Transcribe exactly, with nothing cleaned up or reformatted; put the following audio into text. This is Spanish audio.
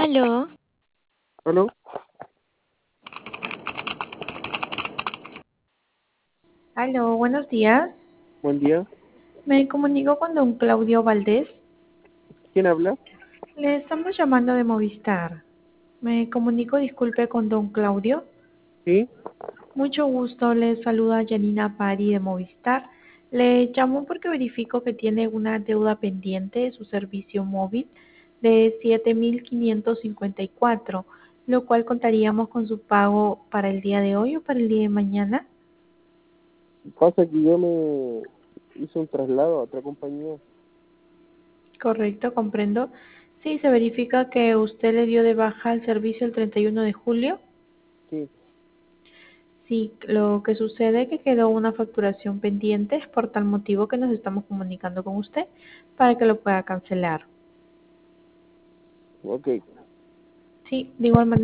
Aló, ¿Aló? Aló, buenos días. Buen día. Me comunico con don Claudio Valdés. ¿Quién habla? Le estamos llamando de Movistar. Me comunico, disculpe, con don Claudio. Sí. Mucho gusto, le saluda Janina Pari de Movistar. Le llamo porque verifico que tiene una deuda pendiente de su servicio móvil de siete mil quinientos cincuenta y cuatro, lo cual contaríamos con su pago para el día de hoy o para el día de mañana. Pasa que yo me hice un traslado a otra compañía. Correcto, comprendo. Sí, se verifica que usted le dio de baja el servicio el treinta y uno de julio. Sí. Sí, lo que sucede es que quedó una facturación pendiente, es por tal motivo que nos estamos comunicando con usted para que lo pueda cancelar. Ok. Sí, de igual manera.